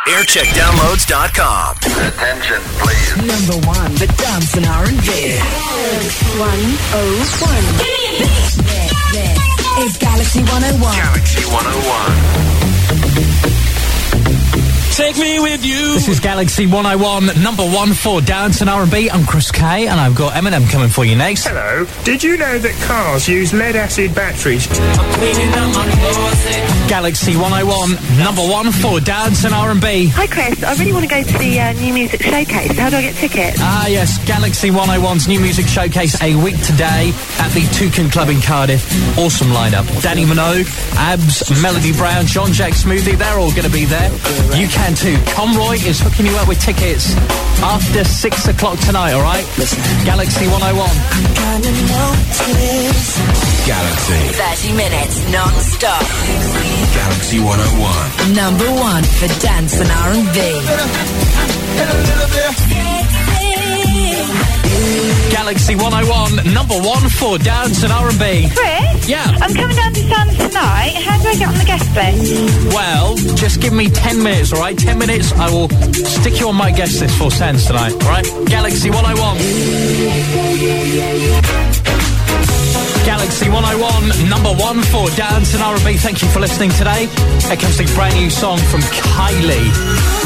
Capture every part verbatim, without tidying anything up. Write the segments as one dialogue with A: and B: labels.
A: aircheck downloads dot com.
B: Attention, please.
C: Number one, the dance and R and B. one oh one. This, this is Galaxy one oh one.
A: Galaxy one oh one.
D: Take me with you.
E: This is Galaxy one oh one, number one for Dance and R and B. I'm Chris K, and I've got Eminem coming for you next.
F: Hello. Did you know that cars use lead-acid batteries?
E: Galaxy one oh one, number one for Dance and R and B.
G: Hi, Chris. I really want to go to the uh, New Music Showcase. How do I get tickets?
E: Ah, yes. Galaxy one oh one's New Music Showcase a week today at the Toucan Club in Cardiff. Awesome lineup. Danny Minogue, Abs, Melody Brown, John Jack Smoothie. They're all going to be there. You can too. Conroy is hooking you up with tickets after six o'clock tonight, all right? Galaxy one oh one.
A: Galaxy.
C: thirty minutes non-stop.
A: Galaxy one oh one.
C: Number one for Dance and R and B.
E: Galaxy one oh one, number one for Dance and R and B.
G: Chris?
E: Yeah.
G: I'm coming down to Sands tonight. How do I get on the guest list?
E: Well, just give me ten minutes, all right? ten minutes, I will stick you on my guest list for Sands tonight, all right? Galaxy one oh one. Galaxy one oh one, number one for Dance and R and B. Thank you for listening today. Here comes the brand new song from Kylie.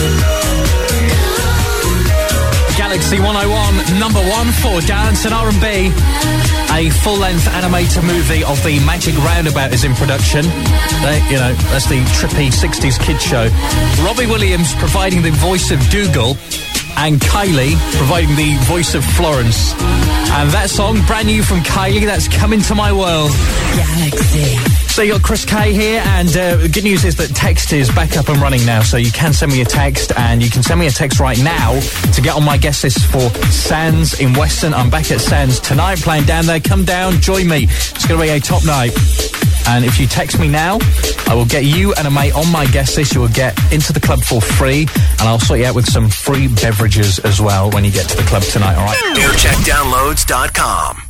E: Galaxy one oh one, number one for Dance and R and B. A full-length animated movie of the Magic Roundabout is in production. They, you know, that's the trippy sixties kids show. Robbie Williams providing the voice of Dougal, and Kylie providing the voice of Florence. And that song, brand new from Kylie, that's Come Into My World.
C: Galaxy.
E: So you got Chris K here, and uh, the good news is that text is back up and running now, so you can send me a text, and you can send me a text right now to get on my guest list for Sands in Weston. I'm back at Sands tonight, playing down there. Come down, join me. It's going to be a top night. And if you text me now, I will get you and a mate on my guest list. You will get into the club for free, and I'll sort you out with some free beverages as well when you get to the club tonight, all right?
A: aircheck downloads dot com.